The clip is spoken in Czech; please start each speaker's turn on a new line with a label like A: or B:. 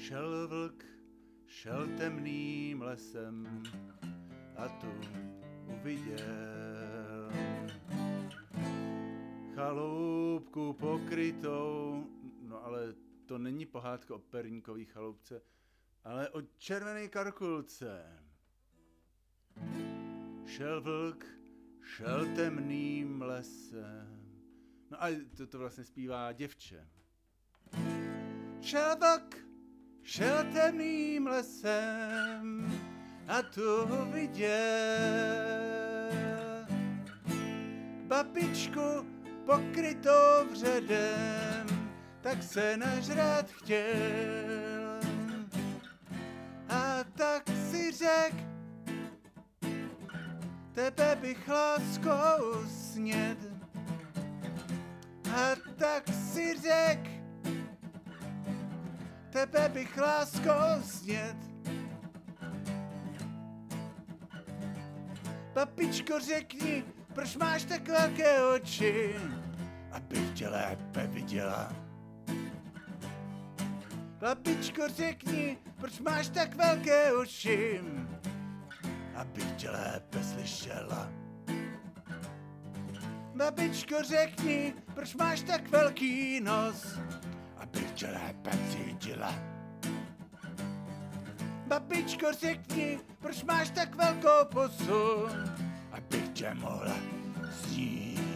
A: Šel vlk, šel temným lesem a tu uviděl chaloupku pokrytou, no ale to není pohádka o perníkový chaloupce, ale o červené karkulce. Šel vlk, šel temným lesem. No a to vlastně zpívá děvče. Šel vlk, šel temným lesem a tu viděl babičku pokrytou vředem, tak se nažrat chtěl. A tak si řek, tebe bych láskou sněd. A tak si řek, tebe bych láskou sněd. Babičko, řekni, proč máš tak velké oči, abych tě lépe viděla. Babičko, řekni, proč máš tak velké uši, abych tě lépe slyšela. Babičko, řekni, proč máš tak velký nos, abych tě lépe cítila. Babičko, řekni, proč máš tak velkou pusu, abych tě mohla snít.